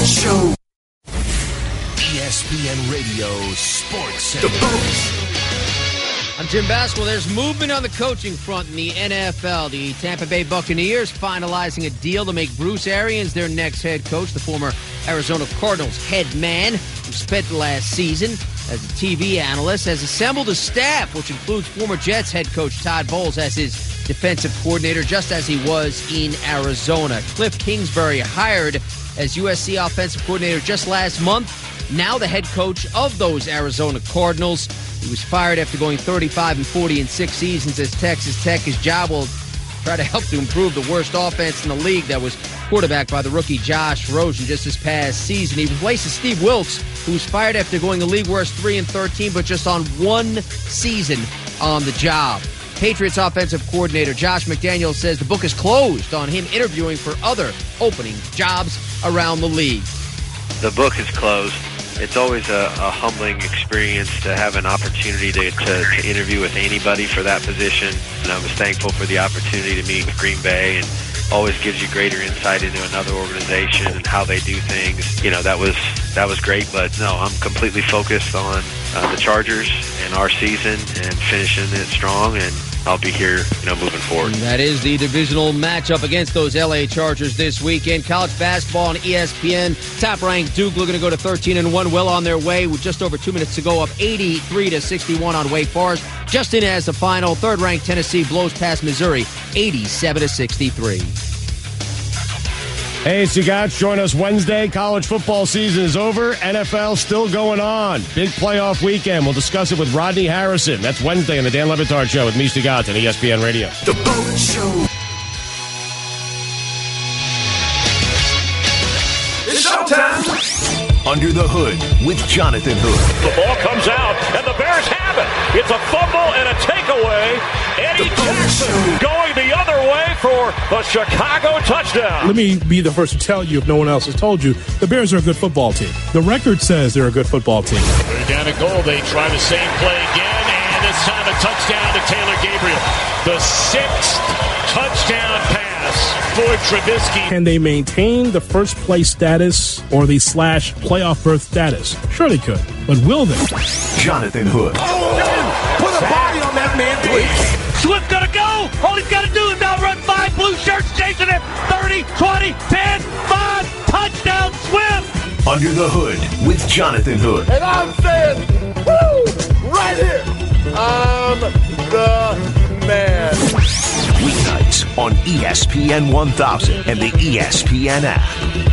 Boat Show. ESPN Radio Sports Center. The Boat. I'm Jim Baskel. There's movement on the coaching front in the NFL. The Tampa Bay Buccaneers finalizing a deal to make Bruce Arians their next head coach. The former Arizona Cardinals head man, who spent the last season as a TV analyst, has assembled a staff, which includes former Jets head coach Todd Bowles as his defensive coordinator, just as he was in Arizona. Cliff Kingsbury hired as USC offensive coordinator just last month. Now the head coach of those Arizona Cardinals. He was fired after going 35-40 in 6 seasons as Texas Tech. His job will try to help to improve the worst offense in the league that was quarterbacked by the rookie Josh Rosen just this past season. He replaces Steve Wilkes, who was fired after going the league worst 3-13, but just on 1 season on the job. Patriots offensive coordinator Josh McDaniels says the book is closed on him interviewing for other opening jobs around the league. The book is closed. It's always a humbling experience to have an opportunity to interview with anybody for that position. And I was thankful for the opportunity to meet with Green Bay, and always gives you greater insight into another organization and how they do things. You know, that was great, but no, I'm completely focused on the Chargers and our season and finishing it strong, and I'll be here, moving forward. That is the divisional matchup against those LA Chargers this weekend. College basketball on ESPN. Top-ranked Duke looking to go to 13-1, well on their way with just over 2 minutes to go, up 83-61 on Wake Forest. Just in as the final, third-ranked Tennessee blows past Missouri, 87-63. Hey, Sagat, join us Wednesday. College football season is over. NFL still going on. Big playoff weekend. We'll discuss it with Rodney Harrison. That's Wednesday on the Dan Le Batard Show with me, Sagat, on ESPN Radio. The Boat Show. It's showtime. Under the Hood with Jonathan Hood. The ball comes out, and the Bears have it. It's a fumble and a takeaway. Eddie Jackson going the other way for the Chicago touchdown. Let me be the first to tell you, if no one else has told you, the Bears are a good football team. The record says they're a good football team. They're down at goal. They try the same play again, and this time a touchdown to Taylor Gabriel. The 6th touchdown pass for Trubisky. Can they maintain the first place status or the / playoff berth status? Sure they could, but will they? Jonathan Hood. Put a body on that man, please. Swift gonna go. All he's got to do is outrun 5 blue shirts chasing him. 30, 20, 10, 5. Touchdown, Swift. Under the Hood with Jonathan Hood. And I'm saying, woo, right here. I'm the man. Weeknights on ESPN 1000 and the ESPN app.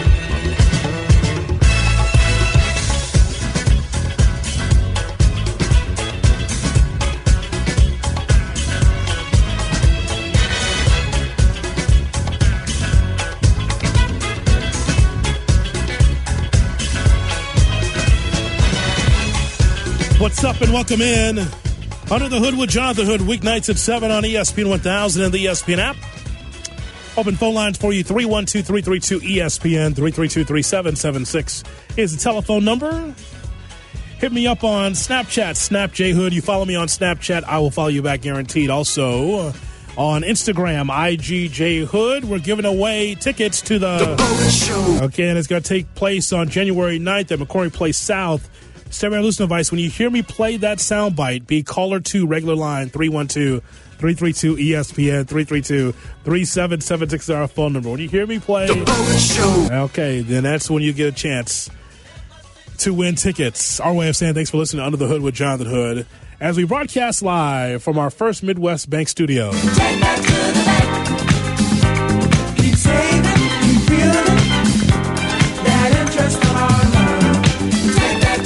What's up and welcome in. Under the Hood with Jonathan Hood, weeknights at 7 on ESPN 1000 and the ESPN app. Open phone lines for you, 312-332-ESPN, 332-3776 is the telephone number. Hit me up on Snapchat, SnapJHood. You follow me on Snapchat, I will follow you back guaranteed. Also, on Instagram, IGJHood. We're giving away tickets to the Boat Show. Okay, and it's going to take place on January 9th at McCormick Place South. Stereo Loosen device. When you hear me play that soundbite, be caller 2, regular line, 312-332-ESPN, 332-3776 is our phone number. When you hear me play, The Boat Show. okay, then that's when you get a chance to win tickets. Our way of saying thanks for listening to Under the Hood with Jonathan Hood as we broadcast live from our First Midwest Bank studio. Take that to the bank. Keep saving, keep feeling that interest on our love. Take that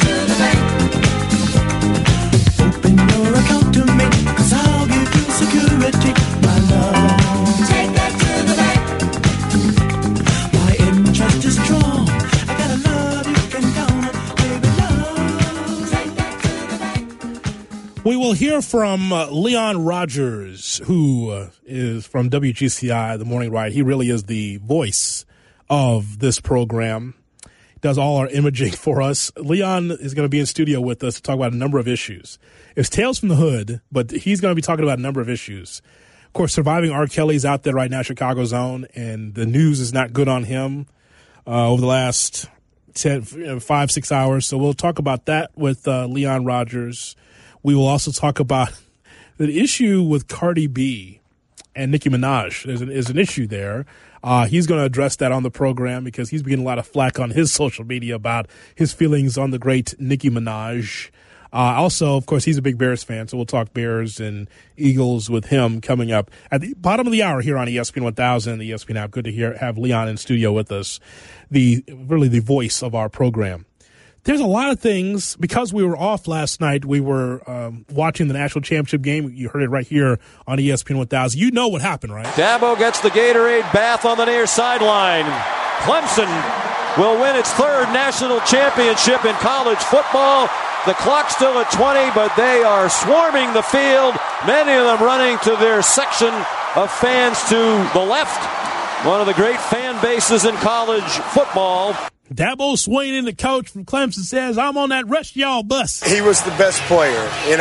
to the bank. Open your account to me, 'cause I'll give you security, my love. Take that to the bank. My interest is strong. I got a love you can count on, baby love. Take that to the bank. We will hear from Leon Rogers, who is from WGCI, The Morning Ride. He really is the voice of this program. Does all our imaging for us. Leon is going to be in studio with us to talk about a number of issues. It's Tales from the Hood, but he's going to be talking about a number of issues. Of course, Surviving R. Kelly's out there right now, Chicago's own, and the news is not good on him. over the last 5-6 hours. So we'll talk about that with Leon Rogers. We will also talk about the issue with Cardi B and Nicki Minaj. There's an issue there. He's going to address that on the program because he's been getting a lot of flack on his social media about his feelings on the great Nicki Minaj. Also, of course, he's a big Bears fan, so we'll talk Bears and Eagles with him coming up at the bottom of the hour here on ESPN 1000 and the ESPN app. Good to have Leon in studio with us, really the voice of our program. There's a lot of things. Because we were off last night, we were watching the national championship game. You heard it right here on ESPN 1000. You know what happened, right? Dabo gets the Gatorade bath on the near sideline. Clemson will win its third national championship in college football. The clock's still at 20, but they are swarming the field, many of them running to their section of fans to the left. One of the great fan bases in college football. Dabo Swain, the coach from Clemson, says, I'm on that rest y'all bus. He was the best player,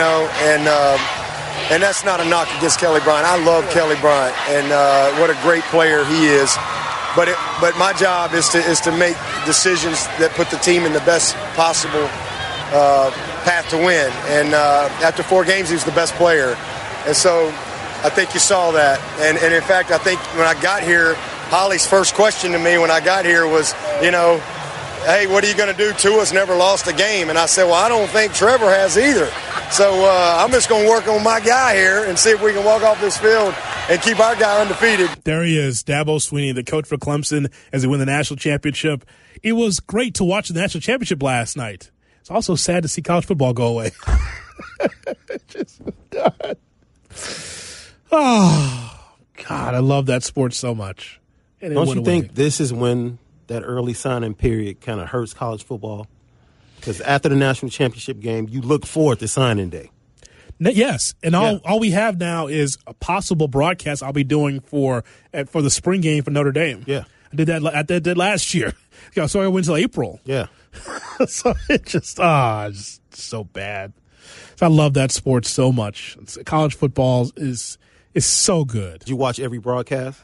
and that's not a knock against Kelly Bryant. I love Kelly Bryant, and what a great player he is. But my job is to make decisions that put the team in the best possible path to win. And after 4 games, he was the best player. And so I think you saw that. And in fact, I think when I got here, Holly's first question to me when I got here was, hey, what are you going to do? Tua's never lost a game. And I said, well, I don't think Trevor has either. So I'm just going to work on my guy here and see if we can walk off this field and keep our guy undefeated. There he is, Dabo Swinney, the coach for Clemson, as they win the national championship. It was great to watch the national championship last night. It's also sad to see college football go away. Oh, God, I love that sport so much. And don't you think this is when that early signing period kind of hurts college football? Because after the national championship game, you look forward to signing day. Yes, and all we have now is a possible broadcast I'll be doing for the spring game for Notre Dame. Yeah, I did last year. So I went until April. Yeah, so it's just so bad. So I love that sport so much. College football is so good. Did you watch every broadcast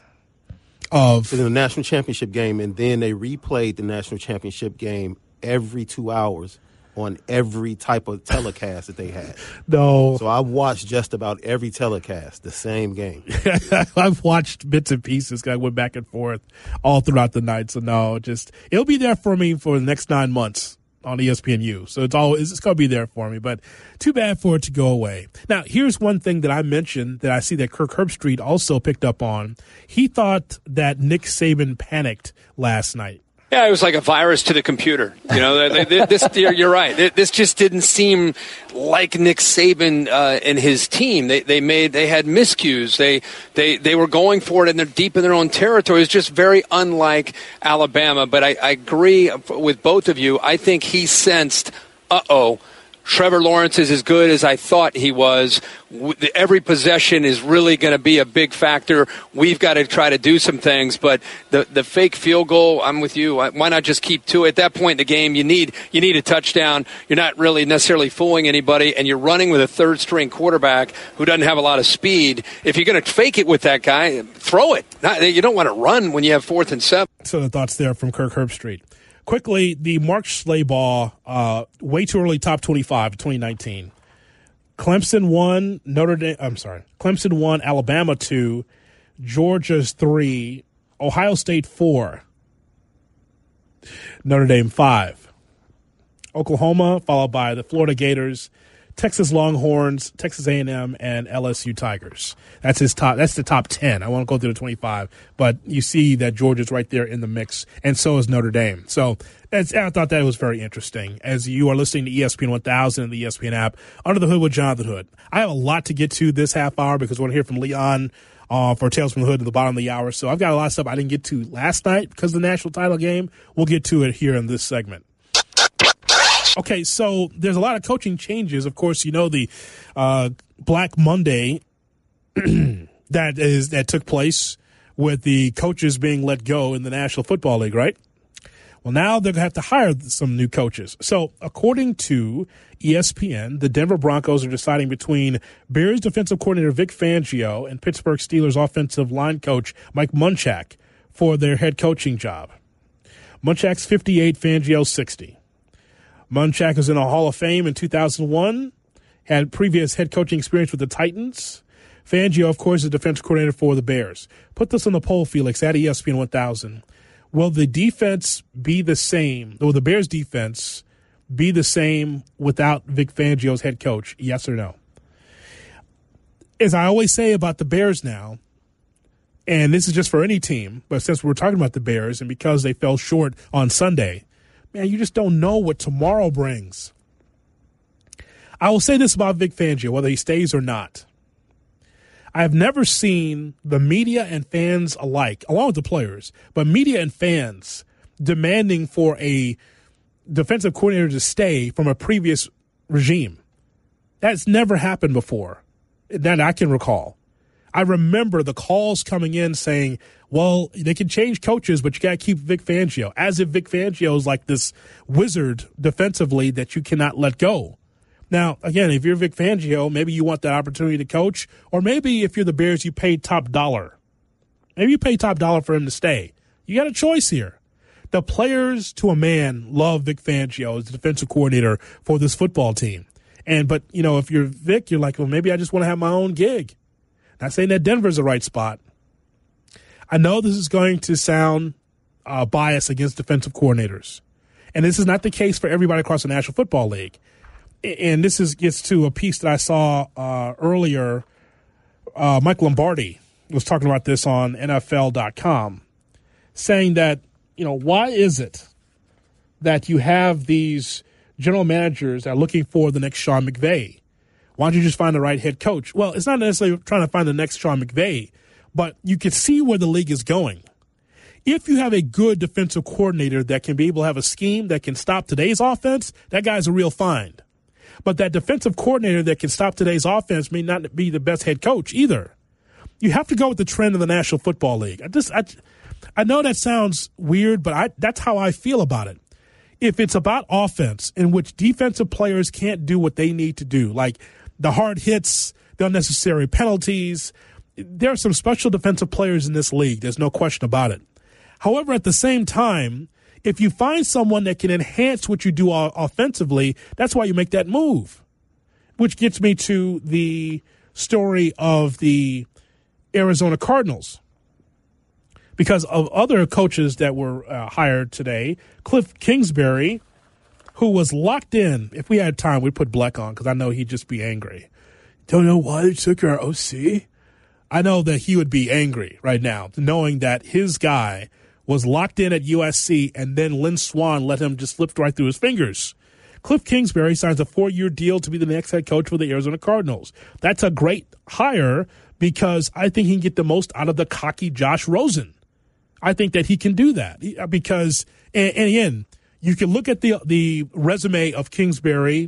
of the national championship game, and then they replayed the national championship game every 2 hours on every type of telecast that they had? No. So I watched just about every telecast, the same game. I've watched bits and pieces. I went back and forth all throughout the night. So no, it'll be there for me for the next 9 months on ESPNU. So it's going to be there for me, but too bad for it to go away. Now, here's one thing that I mentioned that I see that Kirk Herbstreit also picked up on. He thought that Nick Saban panicked last night. Yeah, it was like a virus to the computer. You're right. This just didn't seem like Nick Saban and his team. They had miscues. They were going for it, and they're deep in their own territory. It's just very unlike Alabama. But I agree with both of you. I think he sensed, Trevor Lawrence is as good as I thought he was. Every possession is really going to be a big factor. We've got to try to do some things, but the fake field goal, I'm with you. Why not just keep to it? At that point in the game, you need a touchdown. You're not really necessarily fooling anybody, and you're running with a third-string quarterback who doesn't have a lot of speed. If you're going to fake it with that guy, throw it. You don't want to run when you have 4th and 7. So the thoughts there from Kirk Herbstreit. Quickly, the Mark Schlabach, way too early top 25 2019. Clemson 1, Clemson 1, Alabama 2, Georgia's 3, Ohio State 4, Notre Dame 5. Oklahoma, followed by the Florida Gators, Texas Longhorns, Texas A&M, and LSU Tigers. That's the top 10. I won't go through the 25, but you see that Georgia's right there in the mix, and so is Notre Dame. So I thought that was very interesting. As you are listening to ESPN 1000 and the ESPN app, Under the Hood with Jonathan Hood. I have a lot to get to this half hour because we're going to hear from Leon for Tales from the Hood at the bottom of the hour. So I've got a lot of stuff I didn't get to last night because of the national title game. We'll get to it here in this segment. Okay, so there's a lot of coaching changes. Of course, you know the Black Monday that took place with the coaches being let go in the National Football League, right? Well, now they're going to have to hire some new coaches. So according to ESPN, the Denver Broncos are deciding between Bears defensive coordinator Vic Fangio and Pittsburgh Steelers offensive line coach Mike Munchak for their head coaching job. Munchak's 58, Fangio 60. Munchak was in a Hall of Fame in 2001, had previous head coaching experience with the Titans. Fangio, of course, is defensive coordinator for the Bears. Put this on the poll, Felix, at ESPN 1000. Will the defense be the same, or the Bears' defense be the same without Vic Fangio as head coach? Yes or no? As I always say about the Bears now, and this is just for any team, but since we're talking about the Bears and because they fell short on Sunday, man, you just don't know what tomorrow brings. I will say this about Vic Fangio, whether he stays or not. I have never seen the media and fans alike, along with the players, but media and fans demanding for a defensive coordinator to stay from a previous regime. That's never happened before that I can recall. I remember the calls coming in saying, well, they can change coaches, but you got to keep Vic Fangio, as if Vic Fangio is like this wizard defensively that you cannot let go. Now, again, if you're Vic Fangio, maybe you want that opportunity to coach, or maybe if you're the Bears, you paid top dollar. Maybe you pay top dollar for him to stay. You got a choice here. The players, to a man, love Vic Fangio as the defensive coordinator for this football team. But if you're Vic, you're like, well, maybe I just want to have my own gig. Not saying that Denver's the right spot. I know this is going to sound biased against defensive coordinators. And this is not the case for everybody across the National Football League. And this gets to a piece that I saw earlier. Mike Lombardi was talking about this on NFL.com, saying that, why is it that you have these general managers that are looking for the next Sean McVay? Why don't you just find the right head coach? Well, it's not necessarily trying to find the next Sean McVay, but you can see where the league is going. If you have a good defensive coordinator that can be able to have a scheme that can stop today's offense, that guy's a real find. But that defensive coordinator that can stop today's offense may not be the best head coach either. You have to go with the trend of the National Football League. I know that sounds weird, but that's how I feel about it. If it's about offense in which defensive players can't do what they need to do, like the hard hits, the unnecessary penalties, there are some special defensive players in this league. There's no question about it. However, at the same time, if you find someone that can enhance what you do offensively, that's why you make that move. Which gets me to the story of the Arizona Cardinals. Because of other coaches that were hired today, Cliff Kingsbury, who was locked in. If we had time, we'd put Bleck on because I know he'd just be angry. Don't know why they took our OC? I know that he would be angry right now, knowing that his guy was locked in at USC and then Lynn Swann let him just slip right through his fingers. Cliff Kingsbury signs a 4-year deal to be the next head coach for the Arizona Cardinals. That's a great hire because I think he can get the most out of the cocky Josh Rosen. I think that he can do that because, and again, you can look at the resume of Kingsbury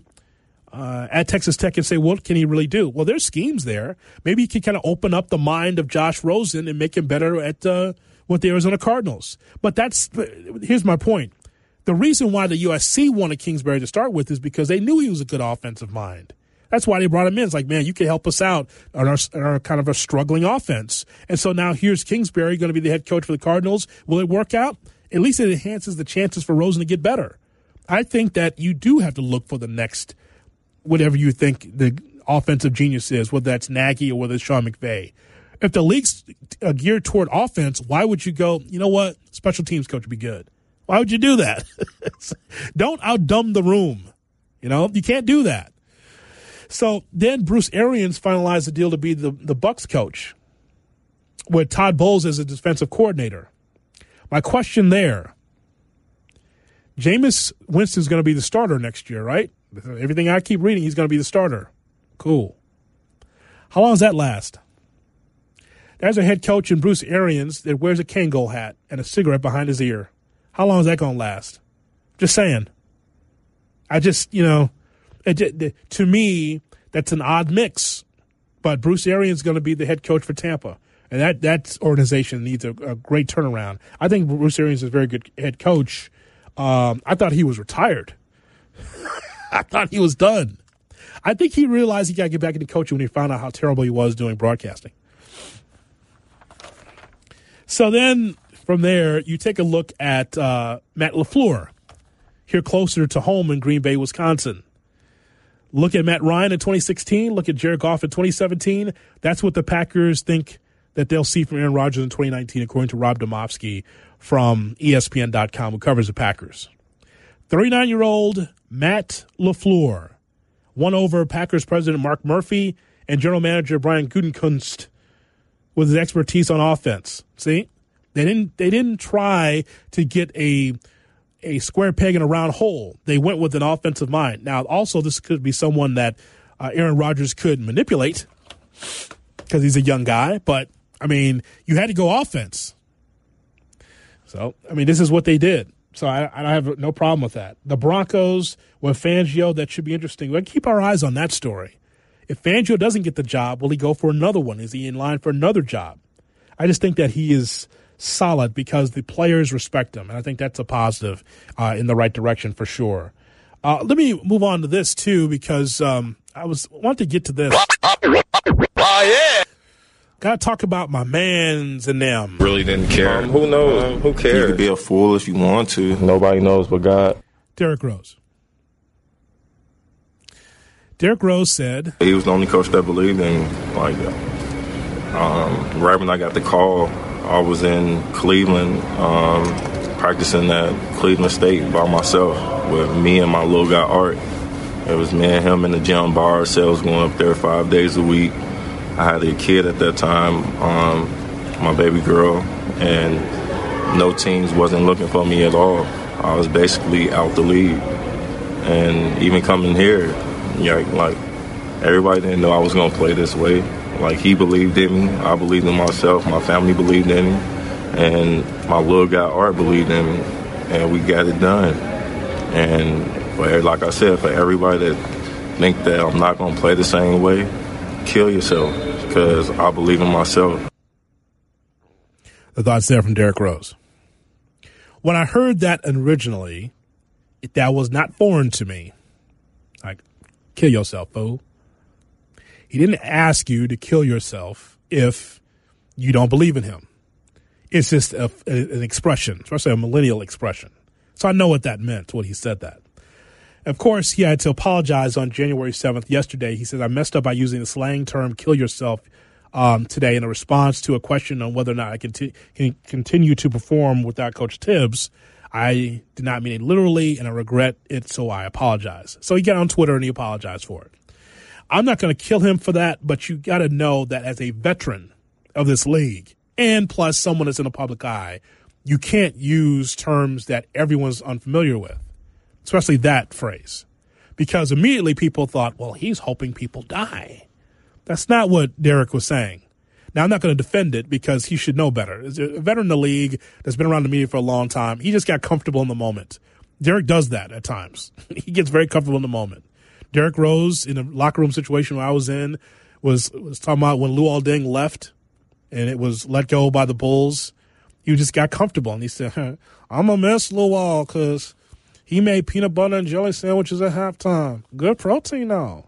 at Texas Tech and say, what can he really do? Well, there's schemes there. Maybe he can kind of open up the mind of Josh Rosen and make him better at with the Arizona Cardinals. But here's my point. The reason why the USC wanted Kingsbury to start with is because they knew he was a good offensive mind. That's why they brought him in. It's like, man, you can help us out on our kind of a struggling offense. And so now here's Kingsbury going to be the head coach for the Cardinals. Will it work out? At least it enhances the chances for Rosen to get better. I think that you do have to look for the next, whatever you think the offensive genius is, whether that's Nagy or whether it's Sean McVay. If the league's geared toward offense, why would you go, you know what, special teams coach would be good? Why would you do that? Don't outdumb the room. You can't do that. So then Bruce Arians finalized the deal to be the Bucs coach with Todd Bowles as a defensive coordinator. My question there, Jameis Winston's going to be the starter next year, right? Everything I keep reading, he's going to be the starter. Cool. How long does that last? There's a head coach in Bruce Arians that wears a Kangol hat and a cigarette behind his ear. How long is that going to last? Just saying. To me, that's an odd mix. But Bruce Arians is going to be the head coach for Tampa. And that organization needs a great turnaround. I think Bruce Arians is a very good head coach. I thought he was retired. I thought he was done. I think he realized he got to get back into coaching when he found out how terrible he was doing broadcasting. So then From there, you take a look at Matt LaFleur, here closer to home in Green Bay, Wisconsin. Look at Matt Ryan in 2016. Look at Jared Goff in 2017. That's what the Packers think that they'll see from Aaron Rodgers in 2019, according to Rob Domofsky from ESPN.com, who covers the Packers. 39-year-old Matt LaFleur won over Packers president Mark Murphy and general manager Brian Gutekunst with his expertise on offense. See? They didn't try to get a square peg in a round hole. They went with an offensive mind. Now, also, this could be someone that Aaron Rodgers could manipulate because he's a young guy. But, I mean, you had to go offense. So, I mean, this is what they did. So I have no problem with that. The Broncos with Fangio, that should be interesting. We'll keep our eyes on that story. If Fangio doesn't get the job, will he go for another one? Is he in line for another job? I just think that he is solid because the players respect him, and I think that's a positive in the right direction for sure. Let me move on to this too because I want to get to this. Got to talk about my mans and them. Really didn't care. Who knows? Who cares? You could be a fool if you want to. Nobody knows but God. Derrick Rose. Derrick Rose said he was the only coach that believed in like right when I got the call, I was in Cleveland practicing at Cleveland State by myself with me and my little guy Art. It was me and him in the gym bar ourselves going up there 5 days a week. I had a kid at that time, my baby girl, and no teams wasn't looking for me at all. I was basically out the league. And even coming here, like everybody didn't know I was going to play this way. Like, he believed in me. I believed in myself. My family believed in me. And my little guy, Art, believed in me. And we got it done. And like I said, for everybody that think that I'm not going to play the same way, kill yourself, because I believe in myself. The thoughts there from Derrick Rose. When I heard that originally, that was not foreign to me. Like, kill yourself, fool. He didn't ask you to kill yourself if you don't believe in him. It's just an expression, especially a millennial expression. So I know what that meant when he said that. Of course, he had to apologize on January 7th. Yesterday, he said, I messed up by using the slang term kill yourself today in a response to a question on whether or not I can continue to perform without Coach Tibbs. I did not mean it literally, and I regret it, so I apologize. So he got on Twitter and he apologized for it. I'm not going to kill him for that, but you got to know that as a veteran of this league, and plus someone that's in the public eye, you can't use terms that everyone's unfamiliar with, especially that phrase, because immediately people thought, well, he's hoping people die. That's not what Derrick was saying. Now, I'm not going to defend it because he should know better. As a veteran in the league that's been around the media for a long time, he just got comfortable in the moment. Derrick does that at times. He gets very comfortable in the moment. Derrick Rose, in a locker room situation where I was in, was talking about when Lou Alding left and it was let go by the Bulls. He just got comfortable, and he said, I'm going to miss Lou Al because he made peanut butter and jelly sandwiches at halftime. Good protein now.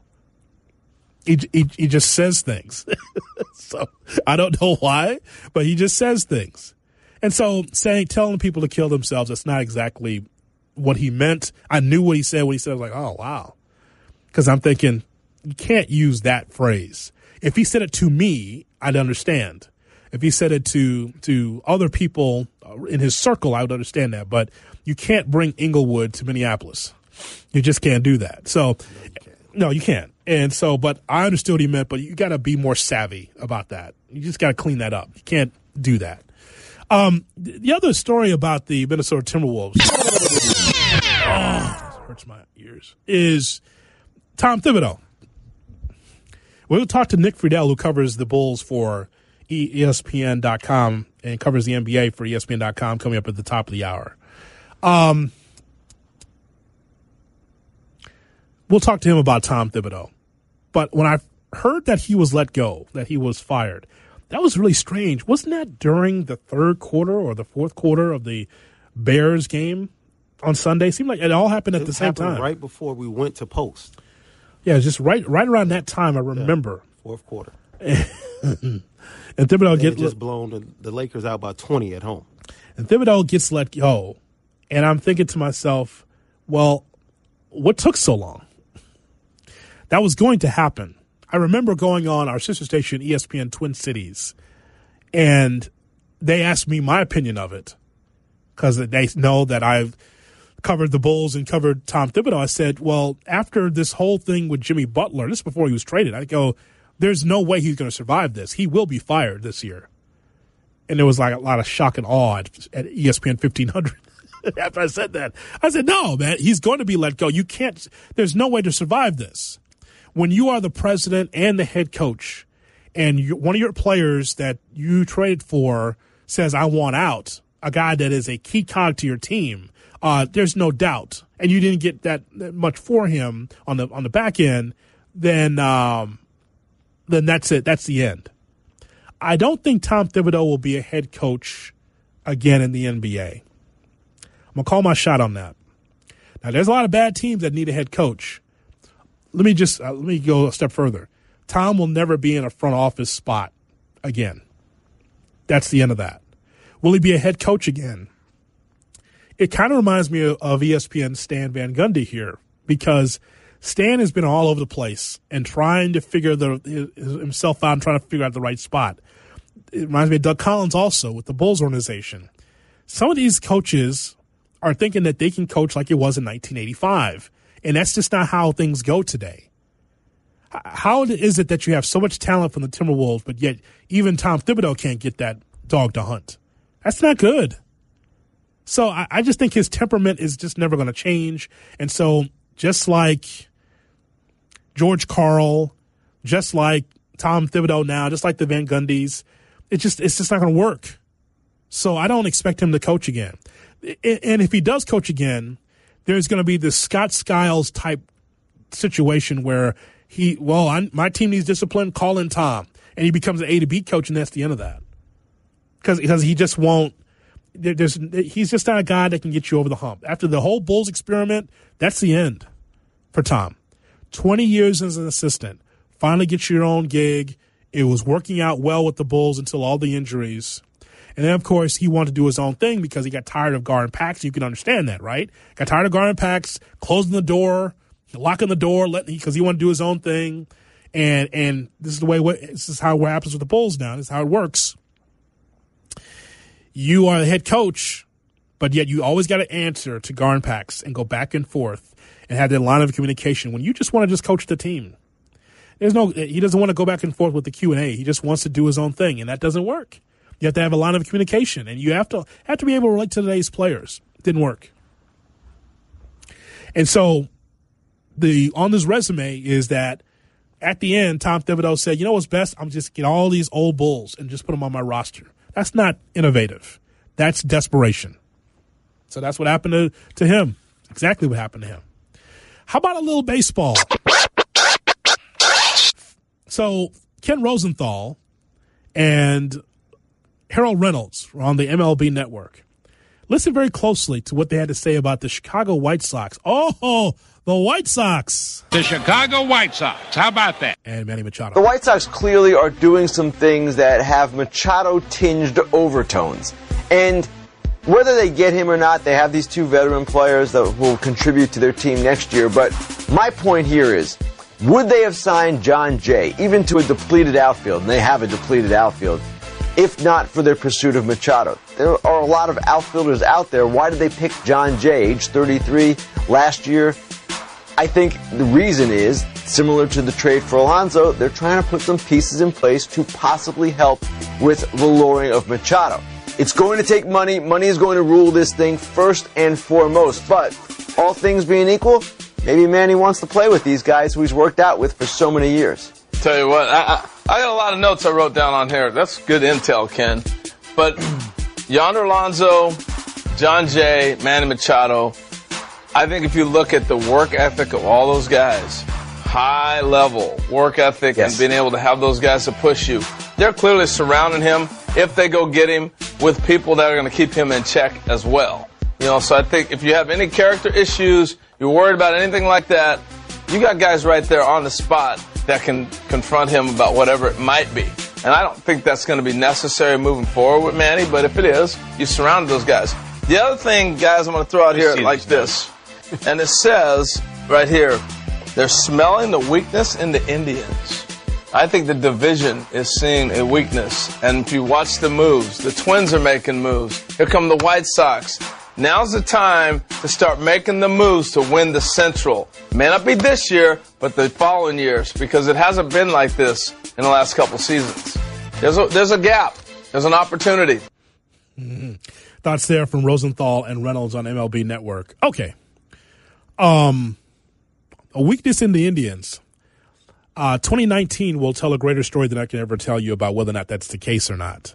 He just says things. So I don't know why, but he just says things. And so telling people to kill themselves, that's not exactly what he meant. I knew what he said when he said, I was like, oh, wow. Because I'm thinking, you can't use that phrase. If he said it to me, I'd understand. If he said it to other people in his circle, I would understand that. But you can't bring Inglewood to Minneapolis. You just can't do that. So, no, you can't. And so, but I understood what he meant, but you got to be more savvy about that. You just got to clean that up. You can't do that. The other story about the Minnesota Timberwolves, hurts my ears, is Tom Thibodeau. We'll talk to Nick Friedel, who covers the Bulls for ESPN.com and covers the NBA for ESPN.com, coming up at the top of the hour. We'll talk to him about Tom Thibodeau. But when I heard that he was let go, that he was fired, that was really strange. Wasn't that during the third quarter or the fourth quarter of the Bears game on Sunday? It seemed like it all happened at the same time. Right before we went to post. Yeah, it was just right around that time, I remember. Yeah, fourth quarter. And Thibodeau just blown the Lakers out by 20 at home. And Thibodeau gets let go. And I'm thinking to myself, well, what took so long? That was going to happen. I remember going on our sister station, ESPN Twin Cities, and they asked me my opinion of it because they know that I've covered the Bulls and covered Tom Thibodeau. I said, well, after this whole thing with Jimmy Butler, this is before he was traded, I go, there's no way he's going to survive this. He will be fired this year. And there was like a lot of shock and awe at ESPN 1500 after I said that. I said, no, man, he's going to be let go. You can't, there's no way to survive this. When you are the president and the head coach and one of your players that you traded for says, I want out, a guy that is a key cog to your team, there's no doubt, and you didn't get that much for him on the back end, then that's it. That's the end. I don't think Tom Thibodeau will be a head coach again in the NBA. I'm going to call my shot on that. Now, there's a lot of bad teams that need a head coach. Let me go a step further. Tom will never be in a front office spot again. That's the end of that. Will he be a head coach again? It kind of reminds me of ESPN's Stan Van Gundy here, because Stan has been all over the place and trying to figure himself out and trying to figure out the right spot. It reminds me of Doug Collins also with the Bulls organization. Some of these coaches are thinking that they can coach like it was in 1985. And that's just not how things go today. How is it that you have so much talent from the Timberwolves, but yet even Tom Thibodeau can't get that dog to hunt? That's not good. So I just think his temperament is just never going to change. And so just like George Karl, just like Tom Thibodeau now, just like the Van Gundys, it's just not going to work. So I don't expect him to coach again. And if he does coach again, there's going to be this Scott Skiles type situation where my team needs discipline, call in Tom. And he becomes an A to B coach, and that's the end of that. Because he just won't. He's just not a guy that can get you over the hump. After the whole Bulls experiment, that's the end for Tom. 20 years as an assistant, finally get your own gig. It was working out well with the Bulls until all the injuries. And then, of course, he wanted to do his own thing because he got tired of Gar and Pax. You can understand that, right? Got tired of Gar and Pax, closing the door, locking the door, because he wanted to do his own thing. And this is how it happens with the Bulls now. This is how it works. You are the head coach, but yet you always got to answer to Gar and Pax and go back and forth and have that line of communication when you just want to just coach the team. He doesn't want to go back and forth with the Q&A. He just wants to do his own thing, and that doesn't work. You have to have a line of communication, and you have to be able to relate to today's players. It didn't work. And so on this resume is that at the end, Tom Thibodeau said, you know what's best? I'm just get all these old Bulls and just put them on my roster. That's not innovative. That's desperation. So that's what happened to him. Exactly what happened to him. How about a little baseball? So Ken Rosenthal and Harold Reynolds were on the MLB Network. Listen very closely to what they had to say about the Chicago White Sox. Oh, the White Sox. The Chicago White Sox. How about that? And Manny Machado. The White Sox clearly are doing some things that have Machado-tinged overtones. And whether they get him or not, they have these two veteran players that will contribute to their team next year. But my point here is, would they have signed John Jay, even to a depleted outfield, and they have a depleted outfield, if not for their pursuit of Machado? There are a lot of outfielders out there. Why did they pick John Jay, age 33, last year? I think the reason is, similar to the trade for Alonso, they're trying to put some pieces in place to possibly help with the lowering of Machado. It's going to take money. Money is going to rule this thing first and foremost. But all things being equal, maybe Manny wants to play with these guys who he's worked out with for so many years. Tell you what, I got a lot of notes I wrote down on here. That's good intel, Ken. But Yonder Alonso, John Jay, Manny Machado, I think if you look at the work ethic of all those guys, high level work ethic, and being able to have those guys to push you, they're clearly surrounding him, if they go get him, with people that are going to keep him in check as well. So I think if you have any character issues, you're worried about anything like that, you got guys right there on the spot that can confront him about whatever it might be. And I don't think that's going to be necessary moving forward with Manny, but if it is, you surrounded those guys. The other thing, guys, I'm going to throw out here like this, and it says right here, they're smelling the weakness in the Indians. I think the division is seeing a weakness, and if you watch the moves, the Twins are making moves. Here come the White Sox. Now's the time to start making the moves to win the Central. May not be this year, but the following years, because it hasn't been like this in the last couple seasons. There's a gap. There's an opportunity. Mm-hmm. Thoughts there from Rosenthal and Reynolds on MLB Network. Okay. A weakness in the Indians. 2019 will tell a greater story than I can ever tell you about whether or not that's the case or not.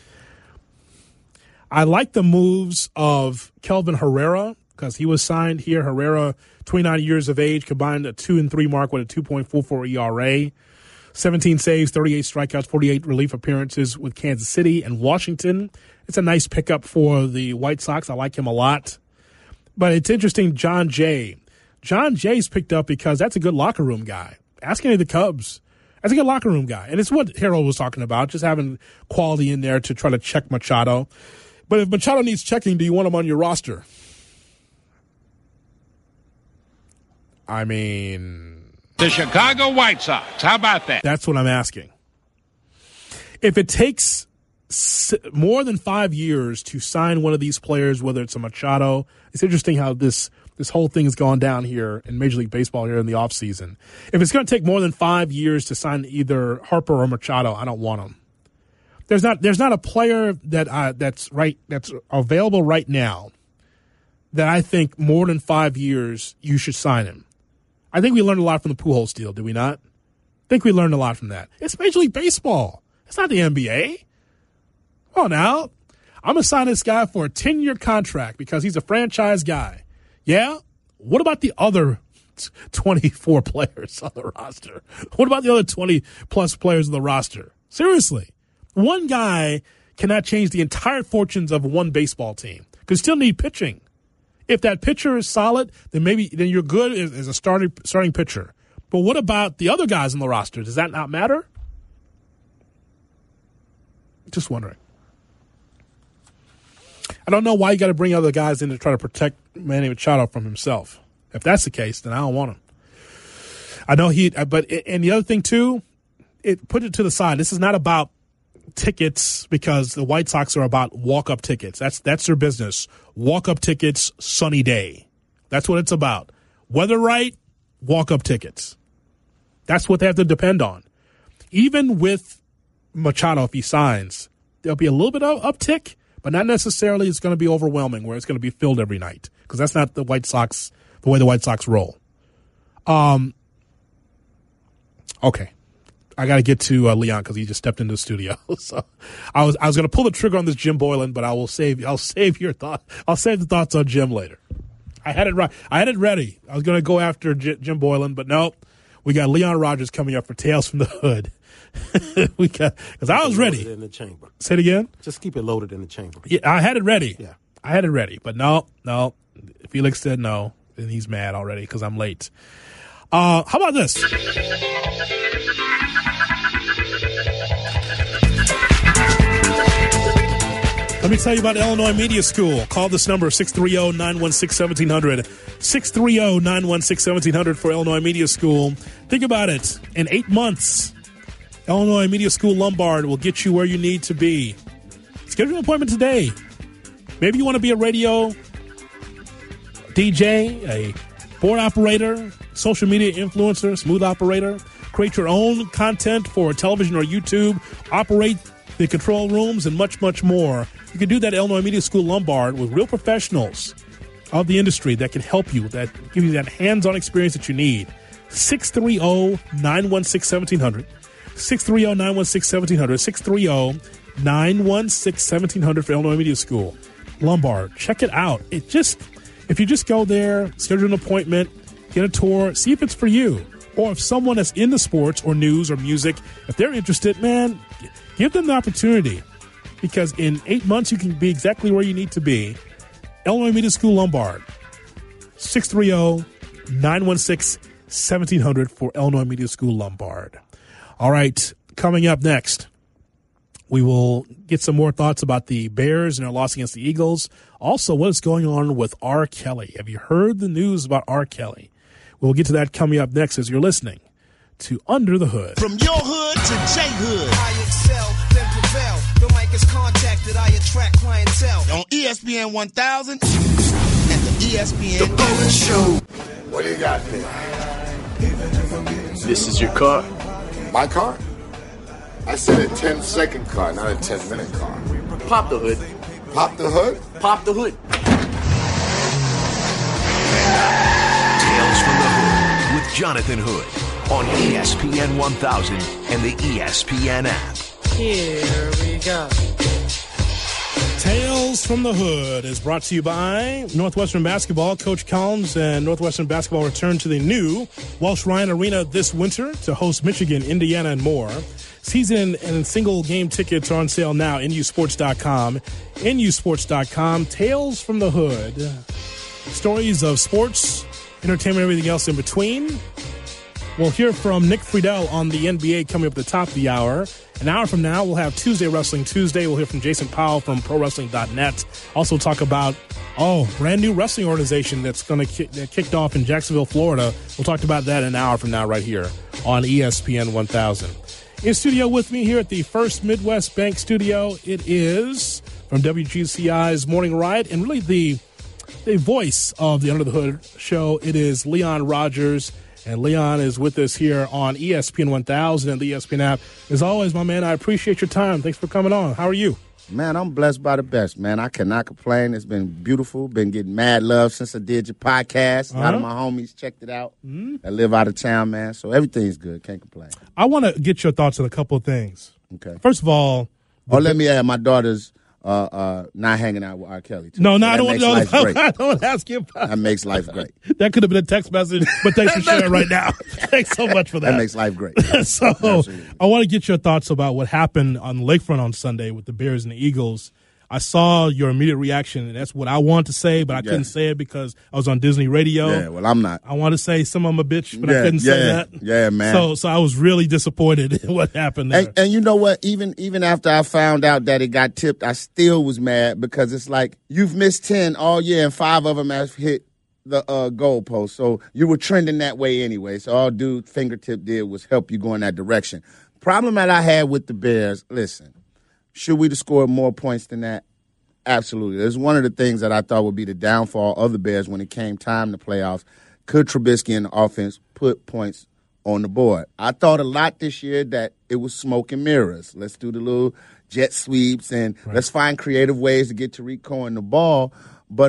I like the moves of Kelvin Herrera because he was signed here. Herrera, 29 years of age, combined a 2-3 mark with a 2.44 ERA, 17 saves, 38 strikeouts, 48 relief appearances with Kansas City and Washington. It's a nice pickup for the White Sox. I like him a lot. But it's interesting, John Jay. John Jay's picked up because that's a good locker room guy. Ask any of the Cubs. That's a good locker room guy. And it's what Harold was talking about, just having quality in there to try to check Machado. But if Machado needs checking, do you want him on your roster? I mean, the Chicago White Sox. How about that? That's what I'm asking. If it takes more than 5 years to sign one of these players, whether it's a Machado, it's interesting how this whole thing has gone down here in Major League Baseball here in the offseason. If it's going to take more than 5 years to sign either Harper or Machado, I don't want them. There's not a player that's available right now that I think more than 5 years you should sign him. I think we learned a lot from the Pujols deal, did we not? I think we learned a lot from that. It's Major League Baseball. It's not the NBA. Oh, now I'm going to sign this guy for a 10-year contract because he's a franchise guy. Yeah? What about the other 24 players on the roster? What about the other 20-plus players on the roster? Seriously. One guy cannot change the entire fortunes of one baseball team because you still need pitching. If that pitcher is solid, then you're good as a starting pitcher. But what about the other guys on the roster? Does that not matter? Just wondering. I don't know why you got to bring other guys in to try to protect Manny Machado from himself. If that's the case, then I don't want him. I know and the other thing too, put it to the side. This is not about tickets because the White Sox are about walk-up tickets. That's their business. Walk-up tickets, sunny day. That's what it's about. Weather right, walk-up tickets. That's what they have to depend on. Even with Machado, if he signs, there'll be a little bit of uptick, but not necessarily it's going to be overwhelming where it's going to be filled every night because that's not the way the White Sox roll. Okay. I got to get to Leon because he just stepped into the studio. So I was going to pull the trigger on this Jim Boylan, but I'll save your thought. I'll save the thoughts on Jim later. I had it right. I had it ready. I was going to go after Jim Boylan, but nope. We got Leon Rogers coming up for Tales from the Hood. Because I was ready. In the chamber. Say it again. Just keep it loaded in the chamber. Yeah, I had it ready. Yeah, I had it ready, but no. Felix said no, and he's mad already because I'm late. How about this? Let me tell you about Illinois Media School. Call this number, 630-916-1700. 630-916-1700 for Illinois Media School. Think about it. In 8 months, Illinois Media School Lombard will get you where you need to be. Schedule an appointment today. Maybe you want to be a radio DJ, a board operator, social media influencer, smooth operator. Create your own content for television or YouTube. Operate the control rooms and much, much more. You can do that at Illinois Media School Lombard with real professionals of the industry that can help you, that give you that hands-on experience that you need. 630-916-1700. 630-916-1700. 630-916-1700 for Illinois Media School Lombard. Check it out. If you just go there, schedule an appointment, get a tour, see if it's for you. Or if someone that's into sports or news or music, if they're interested, man, give them the opportunity. Because in 8 months, you can be exactly where you need to be. Illinois Media School Lombard. 630-916-1700 for Illinois Media School Lombard. All right, coming up next, We will get some more thoughts about the Bears and their loss against the Eagles. Also, what is going on with R. Kelly? Have you heard the news about R. Kelly? We'll get to that coming up next as you're listening to Under the Hood. From your hood to J-Hood. I excel, then prevail. The mic is contacted, I attract clientele. On ESPN 1000 and the ESPN The Bowling Show. What do you got there? This is your car? My car? I said a 10-second car, not a 10-minute car. Pop the hood. Pop the hood? Pop the hood. Tales from the Hood with Jonathan Hood on ESPN 1000 and the ESPN app. Here we go. Tales from the Hood is brought to you by Northwestern Basketball. Coach Collins and Northwestern Basketball return to the new Welsh Ryan Arena this winter to host Michigan, Indiana, and more. Season and single game tickets are on sale now. NUSports.com. NUSports.com. Tales from the Hood. Stories of sports, entertainment, everything else in between. We'll hear from Nick Friedel on the NBA coming up at the top of the hour. An hour from now, we'll have Tuesday Wrestling Tuesday. We'll hear from Jason Powell from ProWrestling.net. Also talk about, brand new wrestling organization that's going to that kicked off in Jacksonville, Florida. We'll talk about that an hour from now right here on ESPN 1000. In studio with me here at the First Midwest Bank Studio, it is from WGCI's Morning Ride, and really the voice of the Under the Hood show. It is Leon Rogers, and Leon is with us here on ESPN 1000 and the ESPN app. As always, my man, I appreciate your time. Thanks for coming on. How are you? Man, I'm blessed by the best, man. I cannot complain. It's been beautiful. Been getting mad love since I did your podcast. A lot of my homies checked it out. I live out of town, man, so everything's good. Can't complain. I want to get your thoughts on a couple of things. Okay. First of all, let me add, my daughter's not hanging out with R. Kelly, too. No, so I don't want to ask you about that. Makes life great. That could have been a text message, but thanks for sharing right now. Thanks so much for that. That makes life great. So absolutely. I want to get your thoughts about what happened on the lakefront on Sunday with the Bears and the Eagles. I saw your immediate reaction, and that's what I wanted to say, but I couldn't say it because I was on Disney Radio. Yeah, well, I'm not. I want to say some of them a bitch, but I couldn't say that. Yeah, man. So I was really disappointed in what happened there. And you know what? Even after I found out that it got tipped, I still was mad because it's like you've missed 10 all year, and 5 of them have hit the goalpost. So you were trending that way anyway. So all dude fingertip did was help you go in that direction. Problem that I had with the Bears, listen, should we have scored more points than that? Absolutely. That's one of the things that I thought would be the downfall of the Bears when it came time to playoffs. Could Trubisky and the offense put points on the board? I thought a lot this year that it was smoke and mirrors. Let's do the little jet sweeps and let's find creative ways to get Tariq Cohen the ball. But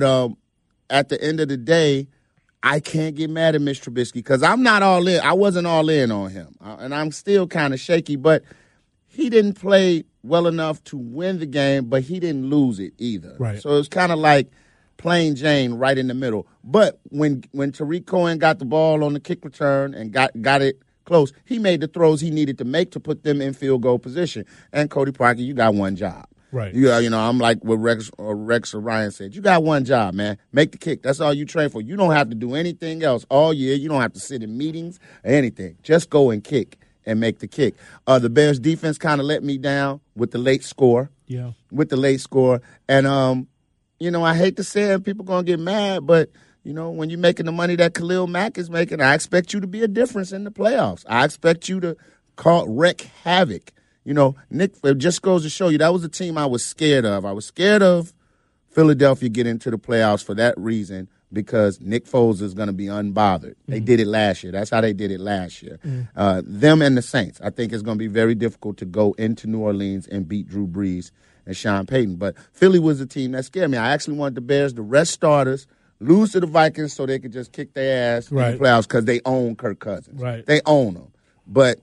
at the end of the day, I can't get mad at Mitch Trubisky because I'm not all in. I wasn't all in on him. And I'm still kind of shaky, but he didn't play well enough to win the game, but he didn't lose it either. Right. So it's kind of like plain Jane right in the middle. But when Tariq Cohen got the ball on the kick return and got it close, he made the throws he needed to make to put them in field goal position. And Cody Parkey, you got one job. Right. You know, I'm like what Rex or Ryan said. You got one job, man. Make the kick. That's all you train for. You don't have to do anything else all year. You don't have to sit in meetings or anything. Just go and kick and make the kick. The Bears defense kind of let me down with the late score. Yeah. With the late score. And, you know, I hate to say it, people going to get mad, but, you know, when you're making the money that Khalil Mack is making, I expect you to be a difference in the playoffs. I expect you to wreak havoc. You know, Nick, it just goes to show you that was a team I was scared of. I was scared of Philadelphia getting into the playoffs for that reason, because Nick Foles is going to be unbothered. They did it last year. That's how they did it last year. Them and the Saints. I think it's going to be very difficult to go into New Orleans and beat Drew Brees and Sean Payton. But Philly was a team that scared me. I actually wanted the Bears to rest starters, lose to the Vikings so they could just kick their ass in the playoffs because they own Kirk Cousins. Right. They own them. But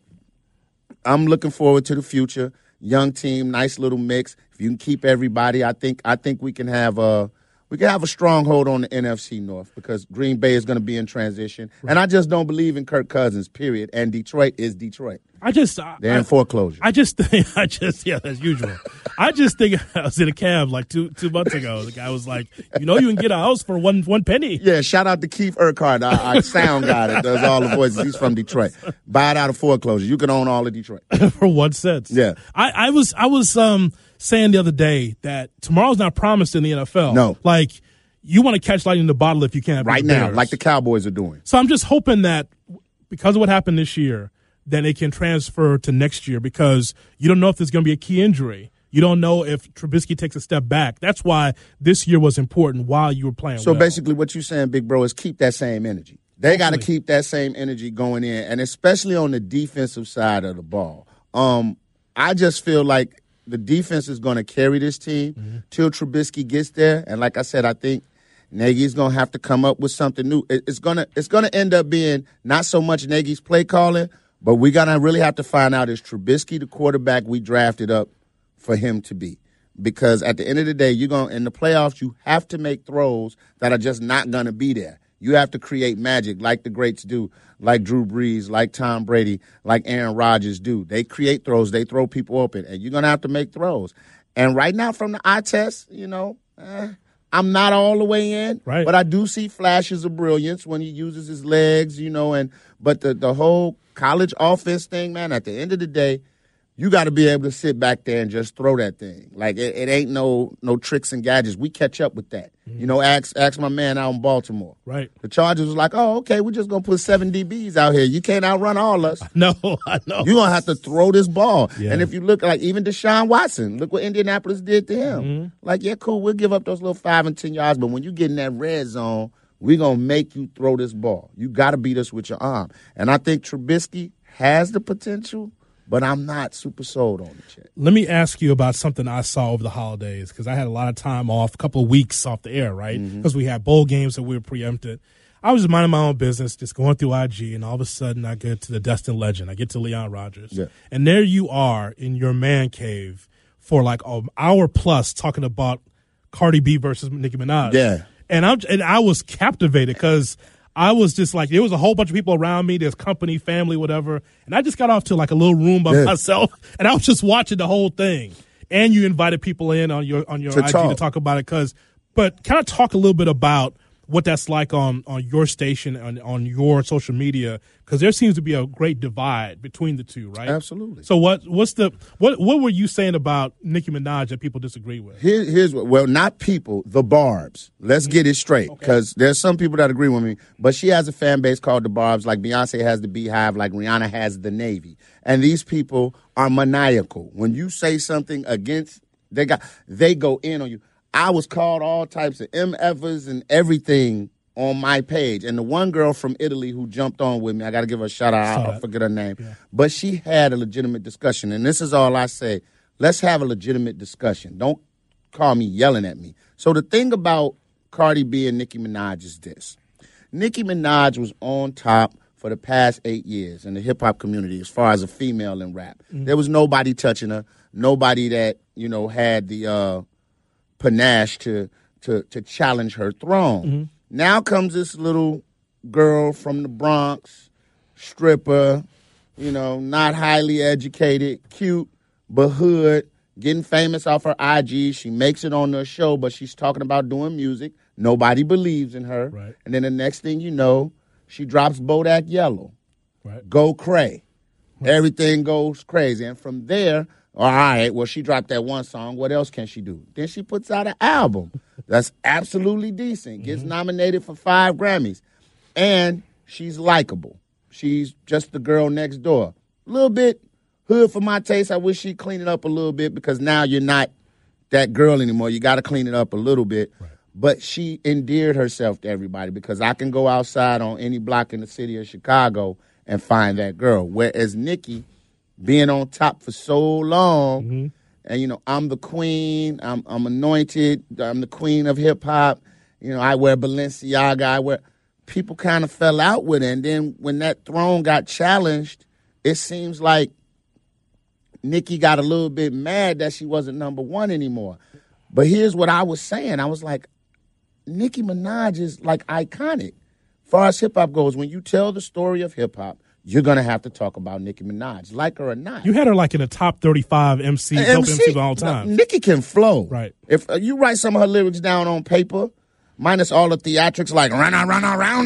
I'm looking forward to the future. Young team, nice little mix. If you can keep everybody, I think we can have we can have a stronghold on the NFC North because Green Bay is going to be in transition. Right. And I just don't believe in Kirk Cousins, period. And Detroit is Detroit. They're in foreclosure. Yeah, as usual. I just think I was in a cab like two months ago. The guy was like, you can get a house for one penny. Yeah, shout out to Keith Urquhart, our sound guy that does all the voices. He's from Detroit. Buy it out of foreclosure. You can own all of Detroit. For 1 cent. Yeah. I was saying the other day that tomorrow's not promised in the NFL. No. Like, you want to catch lightning in the bottle if you can. Right now, like the Cowboys are doing. So I'm just hoping that because of what happened this year, then it can transfer to next year because you don't know if there's going to be a key injury. You don't know if Trubisky takes a step back. That's why this year was important while you were playing So well. basically what you're saying, big bro, is keep that same energy. They got to keep that same energy going in, and especially on the defensive side of the ball. I just feel like the defense is going to carry this team till Trubisky gets there. And like I said, I think Nagy's going to have to come up with something new. It's going to end up being not so much Nagy's play calling, but we're going to really have to find out, is Trubisky the quarterback we drafted up for him to be? Because at the end of the day, in the playoffs, you have to make throws that are just not going to be there. You have to create magic like the greats do, like Drew Brees, like Tom Brady, like Aaron Rodgers do. They create throws. They throw people open, and you're going to have to make throws. And right now from the eye test, I'm not all the way in, right, but I do see flashes of brilliance when he uses his legs, but the whole college offense thing, man, at the end of the day, you got to be able to sit back there and just throw that thing. Like, it ain't no tricks and gadgets. We catch up with that. Ask my man out in Baltimore. Right. The Chargers was like, oh, okay, we're just going to put 7 DBs out here. You can't outrun all us. No, I know. You're going to have to throw this ball. Yeah. And if you look, like, even Deshaun Watson, look what Indianapolis did to him. Like, yeah, cool, we'll give up those little 5 and 10 yards, but when you get in that red zone, we're going to make you throw this ball. You got to beat us with your arm. And I think Trubisky has the potential, but I'm not super sold on it yet. Let me ask you about something I saw over the holidays because I had a lot of time off, a couple of weeks off the air, right? Because we had bowl games that we were preempted. I was just minding my own business, just going through IG, and all of a sudden I get to the Destin Legend. I get to Leon Rogers. Yeah. And there you are in your man cave for like an hour plus talking about Cardi B versus Nicki Minaj. Yeah. And I was captivated because I was just like, there was a whole bunch of people around me. There's company, family, whatever. And I just got off to like a little room by myself, and I was just watching the whole thing. And you invited people in on your IG to talk about it. But kind of talk a little bit about what that's like on your station and on your social media, because there seems to be a great divide between the two, right? Absolutely. So what were you saying about Nicki Minaj that people disagree with? Here's what, not people, the Barbs. Let's get it straight, because there's some people that agree with me, but she has a fan base called the Barbs, like Beyonce has the Beehive, like Rihanna has the Navy. And these people are maniacal. When you say something against, they go in on you. I was called all types of MFers and everything on my page. And the one girl from Italy who jumped on with me, I got to give her a shout out. I forget her name. Yeah. But she had a legitimate discussion. And this is all I say. Let's have a legitimate discussion. Don't call me yelling at me. So the thing about Cardi B and Nicki Minaj is this. Nicki Minaj was on top for the past 8 years in the hip-hop community as far as a female in rap. There was nobody touching her, nobody that, had the panache to challenge her throne. Now comes this little girl from the Bronx, stripper, not highly educated, cute, but hood, getting famous off her IG. She makes it on her show, but she's talking about doing music. Nobody believes in her. Right. And then the next thing you know, she drops Bodak Yellow. Right. Go cray. Right. Everything goes crazy. And from there, all right, well, she dropped that one song. What else can she do? Then she puts out an album that's absolutely decent, gets nominated for 5 Grammys, and she's likable. She's just the girl next door. A little bit hood for my taste. I wish she'd clean it up a little bit, because now you're not that girl anymore. You got to clean it up a little bit. Right. But she endeared herself to everybody, because I can go outside on any block in the city of Chicago and find that girl. Whereas Nicki, being on top for so long, and, I'm the queen, I'm anointed, I'm the queen of hip-hop, I wear Balenciaga, people kind of fell out with it. And then when that throne got challenged, it seems like Nicki got a little bit mad that she wasn't number one anymore. But here's what I was saying. I was like, Nicki Minaj is like iconic. Far as hip hop goes, when you tell the story of hip hop, you're gonna have to talk about Nicki Minaj, like her or not. You had her like in the top 35 dope MCs of all time. No, Nicki can flow. Right. If you write some of her lyrics down on paper, minus all the theatrics, like run around,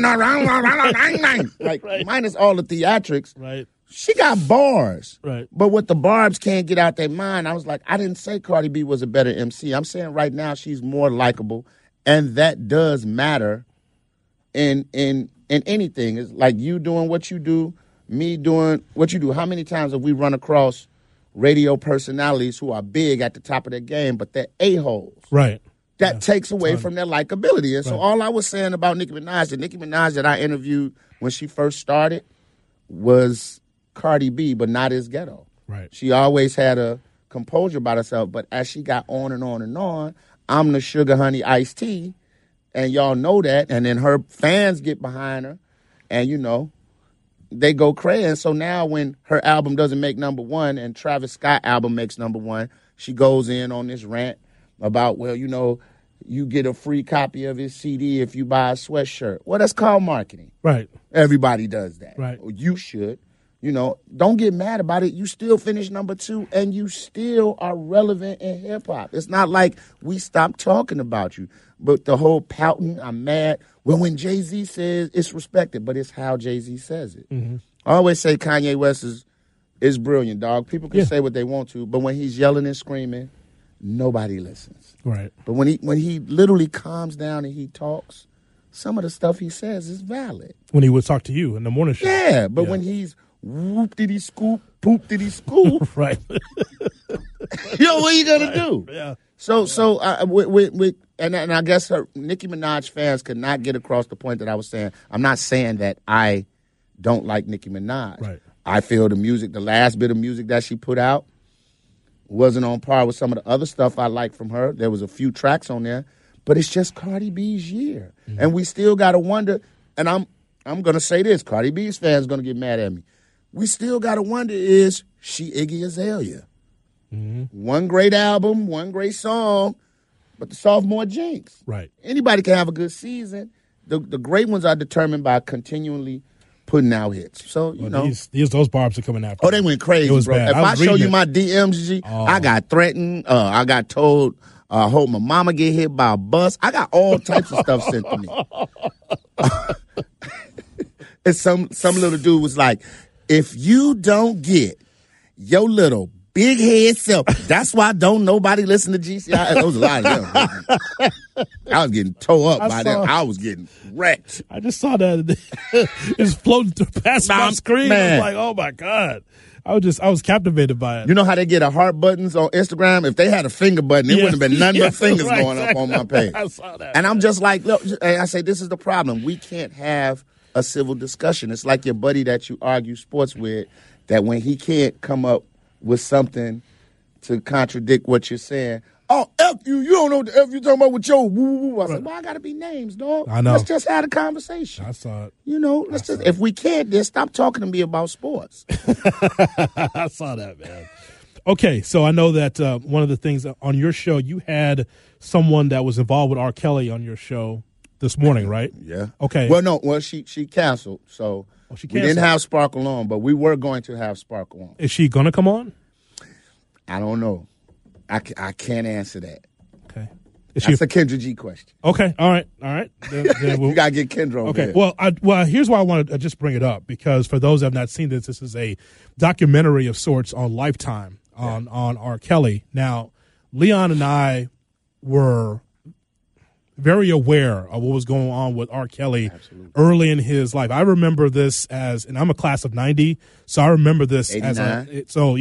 like minus all the theatrics, right? She got bars. Right. But what the barbs can't get out their mind, I was like, I didn't say Cardi B was a better MC. I'm saying right now she's more likable, and that does matter in anything. It's like you doing what you do, me doing what you do. How many times have we run across radio personalities who are big at the top of their game, but they're a-holes? Right. That takes away from their likability. And so Right. all I was saying about Nicki Minaj, the Nicki Minaj that I interviewed when she first started was Cardi B, but not as ghetto. Right. She always had a composure about herself, but as she got on and on and on, I'm the sugar honey iced tea, and y'all know that, and then her fans get behind her, and you know, they go crazy. And so now when her album doesn't make number one and Travis Scott album makes number one, she goes in on this rant about, well, you know, you get a free copy of his CD if you buy a sweatshirt. Well, that's called marketing. Right. Everybody does that. Right. Or you should. You know, don't get mad about it. You still finish number two, and you still are relevant in hip-hop. It's not like we stopped talking about you. But the whole pouting, I'm mad. Well, when Jay-Z says it's respected, but it's how Jay-Z says it. Mm-hmm. I always say Kanye West is brilliant, dog. People can Yeah. say what they want to, but when he's yelling and screaming, nobody listens. Right. But when he literally calms down and he talks, some of the stuff he says is valid. When he would talk to you in the morning show. Yeah, but when he's whoop-diddy-scoop, poop-diddy-scoop, right. Yo, what are you gonna do? Yeah. So and I guess Nicki Minaj fans could not get across the point that I was saying. I'm not saying that I don't like Nicki Minaj. Right. I feel the last bit of music that she put out wasn't on par with some of the other stuff I like from her. There was a few tracks on there, but it's just Cardi B's year, and we still gotta wonder. And I'm gonna say this: Cardi B's fans gonna get mad at me. We still gotta wonder: is she Iggy Azalea? One great album, one great song, but the sophomore jinx. Right. Anybody can have a good season. The great ones are determined by continually putting out hits. So, you know. Those barbs are coming after. Oh, they went crazy, It was bro. bad. If I I was show reading you it. my DMs, G, I got threatened. I got told, I hope my mama get hit by a bus. I got all types of stuff sent to me. And some little dude was like, if you don't get your little big head self, that's why don't nobody listen to GCI. There was a lot of them. I was getting tore up by them. I was getting wrecked. I just saw that. It's floating past my screen. I was like, oh my God. I was captivated by it. You know how they get a heart buttons on Instagram? If they had a finger button, it wouldn't have been nothing but fingers right, going up on my page. I saw that. And I'm just like, look, I say, this is the problem. We can't have a civil discussion. It's like your buddy that you argue sports with, that when he can't come up with something to contradict what you're saying, oh, F you don't know what the F you talking about with your woo-woo. I said, well, I got to be names, dog. I know. Let's just have a conversation. I saw it. You know, if we can't, then stop talking to me about sports. I saw that, man. Okay, so I know that one of the things on your show, you had someone that was involved with R. Kelly on your show this morning, right? Yeah. Okay. Well, no. Well, she canceled, so she we didn't canceled. have Sparkle on, but we were going to have Sparkle on. Is she going to come on? I don't know. I can't answer that. Okay. That's a Kendra G question. Okay. All right. Then you gotta get Kendra over Okay. there. Well, here's why I want to just bring it up, because for those that have not seen this is a documentary of sorts on Lifetime on R. Kelly. Now, Leon and I were very aware of what was going on with R. Kelly early in his life. I remember this and I'm a class of 90, so I remember this 89.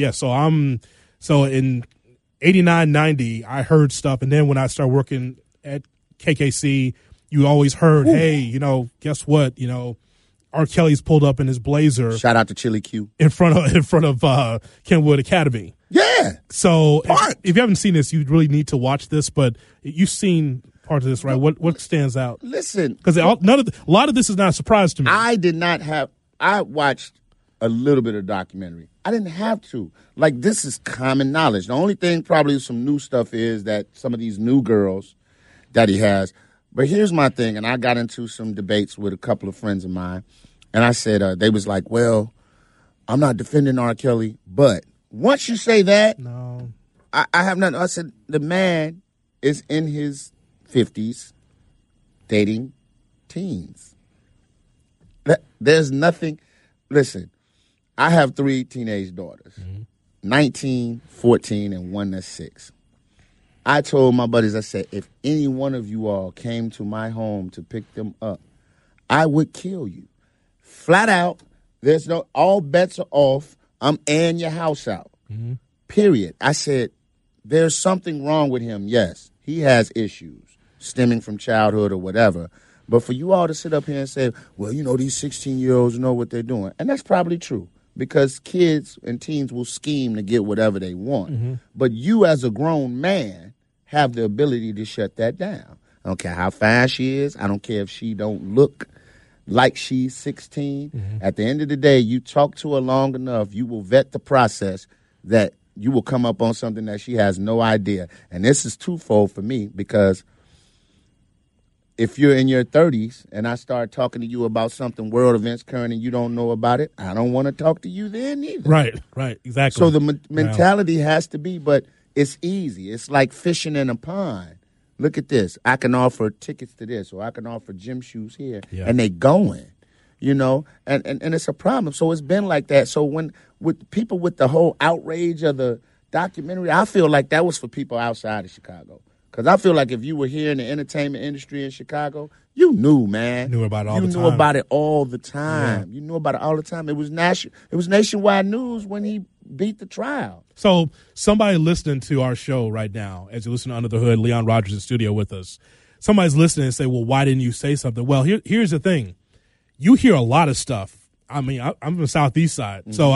So in 89, 90, I heard stuff, and then when I started working at KKC, you always heard, hey, you know, guess what? You know, R. Kelly's pulled up in his Blazer. Shout out to Chili Q. In front of Kenwood Academy. Yeah. So if you haven't seen this, you really need to watch this, but you've seen part of this, right? What stands out? Listen. Because a lot of this is not a surprise to me. I watched a little bit of documentary. I didn't have to. Like, this is common knowledge. The only thing probably some new stuff is that some of these new girls that he has, But here's my thing, and I got into some debates with a couple of friends of mine, and I said, they was like, well, I'm not defending R. Kelly, but once you say that, no, I have nothing. I said, the man is in his 50s dating teens. There's nothing. Listen, I have 3 teenage daughters, 19, 14, and one that's 6. I told my buddies, I said, if any one of you all came to my home to pick them up, I would kill you. Flat out, there's no, all bets are off. I'm airing your house out. Period. I said, there's something wrong with him. Yes, he has issues stemming from childhood or whatever. But for you all to sit up here and say, well, you know, these 16-year-olds know what they're doing. And that's probably true because kids and teens will scheme to get whatever they want. But you as a grown man have the ability to shut that down. I don't care how fine she is. I don't care if she don't look like she's 16. At the end of the day, you talk to her long enough, you will vet the process that you will come up on something that she has no idea. And this is twofold for me because if you're in your 30s and I start talking to you about something, world events current, and you don't know about it, I don't want to talk to you then either. Right, exactly. So the mentality has to be, but it's easy. It's like fishing in a pond. Look at this. I can offer tickets to this, or I can offer gym shoes here, and they going, you know, and it's a problem. So it's been like that. So when with people with the whole outrage of the documentary, I feel like that was for people outside of Chicago. Because I feel like if you were here in the entertainment industry in Chicago, you knew, man. Knew about it all the time. You knew about it all the time. You knew about it all the time. It was nationwide news when he beat the trial. So somebody listening to our show right now, as you listen to Under the Hood, Leon Rogers in studio with us, somebody's listening and say, well, why didn't you say something? Well, here's the thing. You hear a lot of stuff. I mean, I'm from the Southeast side. So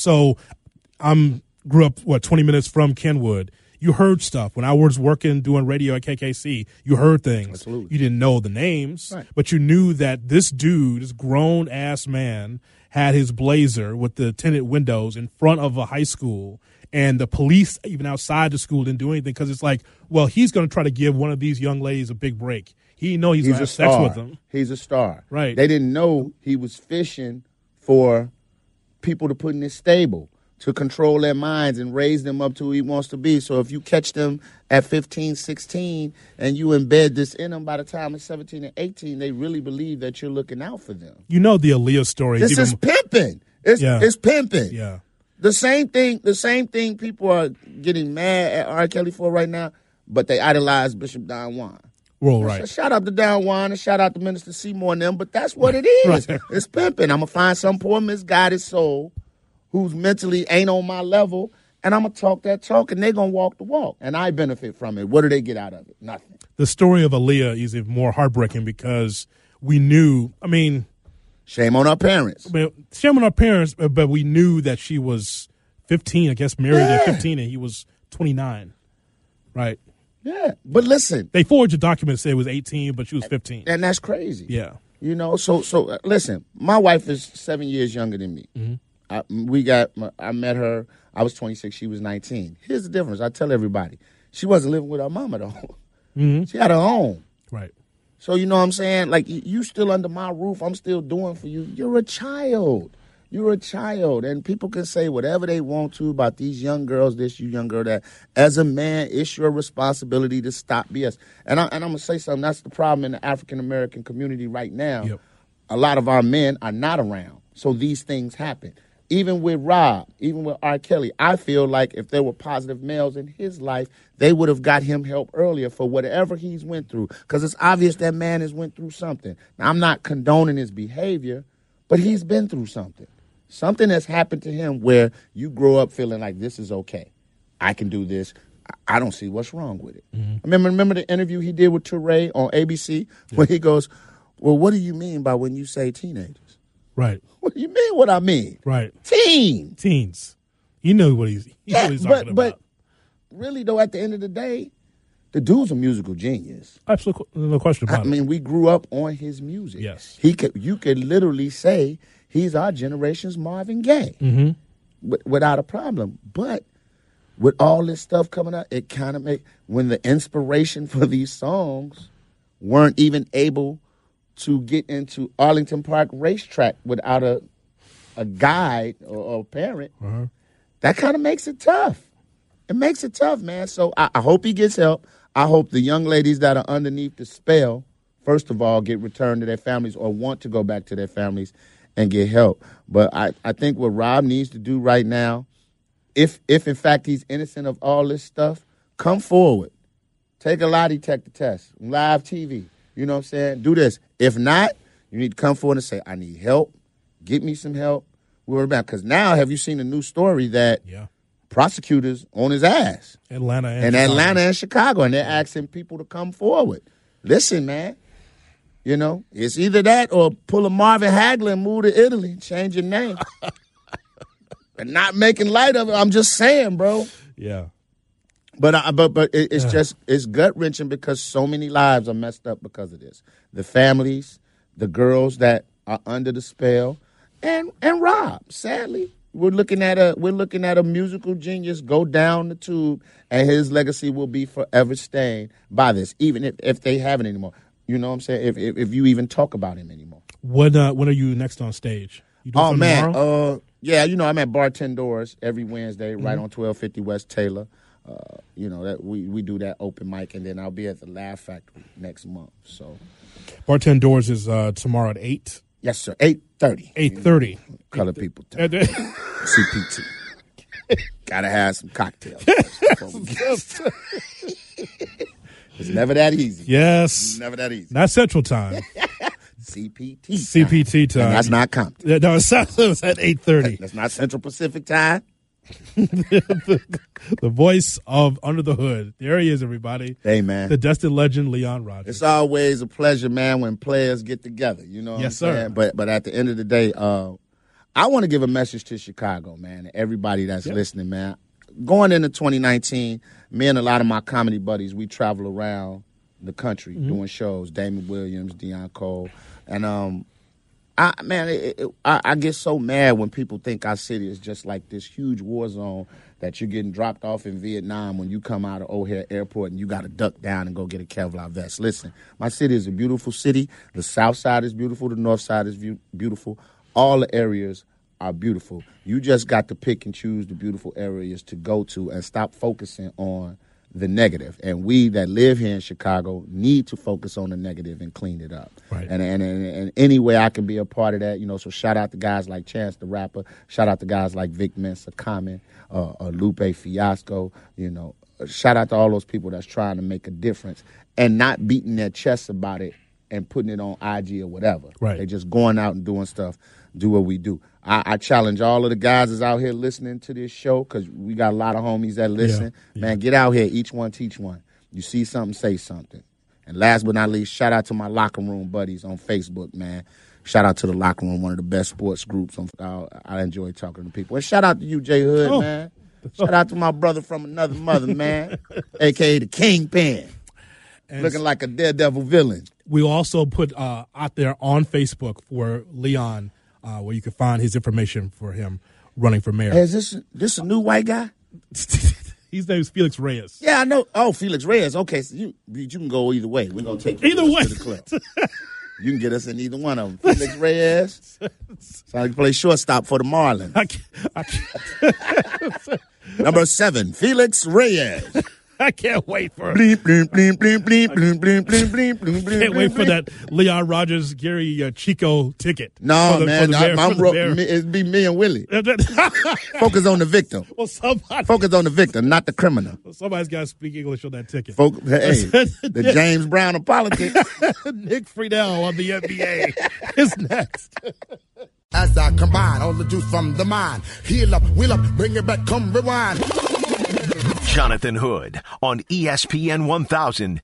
I grew up, 20 minutes from Kenwood. You heard stuff. When I was working doing radio at KKC, you heard things. Absolutely. You didn't know the names, but you knew that this dude, this grown-ass man, had his Blazer with the tinted windows in front of a high school, and the police, even outside the school, didn't do anything because it's like, well, he's going to try to give one of these young ladies a big break. He didn't know he's going to have sex with them. He's a star. Right. They didn't know he was fishing for people to put in his stable, to control their minds and raise them up to who he wants to be. So if you catch them at 15, 16, and you embed this in them by the time it's 17 and 18, they really believe that you're looking out for them. You know the Aaliyah story. This is pimping. It's pimping. Yeah. The same thing people are getting mad at R. Kelly for right now, but they idolize Bishop Don Juan. Well, right. Shout out to Don Juan and shout out to Minister Seymour and them, but that's what it is. Right. It's pimping. I'm going to find some poor misguided soul who's mentally ain't on my level, and I'm going to talk that talk, and they're going to walk the walk, and I benefit from it. What do they get out of it? Nothing. The story of Aaliyah is even more heartbreaking because we knew, shame on our parents. Shame on our parents, but we knew that she was 15, I guess married at 15, and he was 29, right? Yeah, but listen. They forged a document that said it was 18, but she was 15. And that's crazy. Yeah. You know, so listen, my wife is 7 years younger than me. I met her, I was 26, she was 19. Here's the difference. I tell everybody, she wasn't living with her mama, though. She had her own. Right. So, you know what I'm saying? Like, you still under my roof, I'm still doing for you. You're a child. You're a child. And people can say whatever they want to about these young girls, this, you young girl, that. As a man, it's your responsibility to stop BS. And I'm going to say something. That's the problem in the African-American community right now. Yep. A lot of our men are not around. So these things happen. Even with Rob, even with R. Kelly, I feel like if there were positive males in his life, they would have got him help earlier for whatever he's went through. Because it's obvious that man has went through something. Now, I'm not condoning his behavior, but he's been through something. Something has happened to him where you grow up feeling like this is okay. I can do this. I don't see what's wrong with it. Remember the interview he did with Touré on ABC where he goes, well, what do you mean by when you say teenagers? Right. What do you mean what I mean? Right. Teens. You know what he's talking about. But really, though, at the end of the day, the dude's a musical genius. Absolutely. No question about it. I mean, we grew up on his music. Yes. You could literally say he's our generation's Marvin Gaye without a problem. But with all this stuff coming out, it kind of when the inspiration for these songs weren't even able to get into Arlington Park Racetrack without a guide or a parent. That kind of makes it tough. It makes it tough, man. So I hope he gets help. I hope the young ladies that are underneath the spell, first of all, get returned to their families or want to go back to their families and get help. But I think what Rob needs to do right now, if in fact he's innocent of all this stuff, come forward. Take a lie detector test, live TV. You know what I'm saying? Do this. If not, you need to come forward and say, I need help. Get me some help. We're about, because now, have you seen a new story that prosecutors on his ass? Atlanta and Chicago, and they're asking people to come forward. Listen, man, you know, it's either that or pull a Marvin Hagler and move to Italy, change your name. And not making light of it. I'm just saying, bro. Yeah. But it's just, it's gut-wrenching because so many lives are messed up because of this. The families, the girls that are under the spell, and Rob. Sadly, we're looking at a musical genius go down the tube, and his legacy will be forever stained by this, even if they haven't anymore. You know what I'm saying? If you even talk about him anymore. When are you next on stage? You doing something tomorrow? Yeah, you know, I'm at Bartenders every Wednesday, right on 1250 West Taylor. You know, that we do that open mic, and then I'll be at the Laugh Factory next month. So, Bartenders is tomorrow at 8. Yes, sir. 8:30. 8:30. Color people. CPT. Gotta have some cocktails. It's never that easy. Yes. Never that easy. Not Central Time. CPT time. And that's not Compton. No, it's at 8:30. That's not Central Pacific time. The voice of Under the Hood. There he is, everybody. Hey, man. The Dusty legend, Leon Rogers. It's always a pleasure, man, when players get together. You know what I'm saying? But at the end of the day, I want to give a message to Chicago, man, and everybody that's listening, man. Going into 2019, me and a lot of my comedy buddies, we travel around the country doing shows. Damon Williams, Deion Cole. And I get so mad when people think our city is just like this huge war zone that you're getting dropped off in Vietnam when you come out of O'Hare Airport and you got to duck down and go get a Kevlar vest. Listen, my city is a beautiful city. The south side is beautiful. The north side is beautiful. All the areas are beautiful. You just got to pick and choose the beautiful areas to go to and stop focusing on the negative. And we that live here in Chicago need to focus on the negative and clean it up. Right. And any way I can be a part of that, you know, so shout out to guys like Chance the Rapper, shout out to guys like Vic Mensa, Common, Lupe Fiasco, you know, shout out to all those people that's trying to make a difference and not beating their chests about it and putting it on IG or whatever. Right. They're just going out and doing stuff, do what we do. I challenge all of the guys that's out here listening to this show, because we got a lot of homies that listen. Man, get out here. Each one teach one. You see something, say something. And last but not least, shout out to my locker room buddies on Facebook, man. Shout out to the locker room, one of the best sports groups. I enjoy talking to people. And shout out to you, Jay Hood, man. Shout out to my brother from another mother, man, a.k.a. the Kingpin. Looking like a daredevil villain. We also put out there on Facebook for Leon, where you can find his information for him running for mayor. Hey, is this a new white guy? His name's Felix Reyes. Yeah, I know. Oh, Felix Reyes. Okay, so you can go either way. We're going to take you either way to the club. You can get us in either one of them. Felix Reyes. Sounds like you play shortstop for the Marlins. Number 7, Felix Reyes. I can't wait for bleep, bleep, bleep, bleep, bleep, bleep, bleep, bleep, bleep, bleep, can't wait for that Leon Rogers, Gary Chico ticket. No, man, it'd be me and Willie. Focus on the victim. Well, focus on the victim, not the criminal. Well, somebody's got to speak English on that ticket. The James Brown of politics. Nick Friedel on the NBA is next. As I combine all the juice from the mind, heal up, wheel up, bring it back, come rewind. Jonathan Hood on ESPN 1000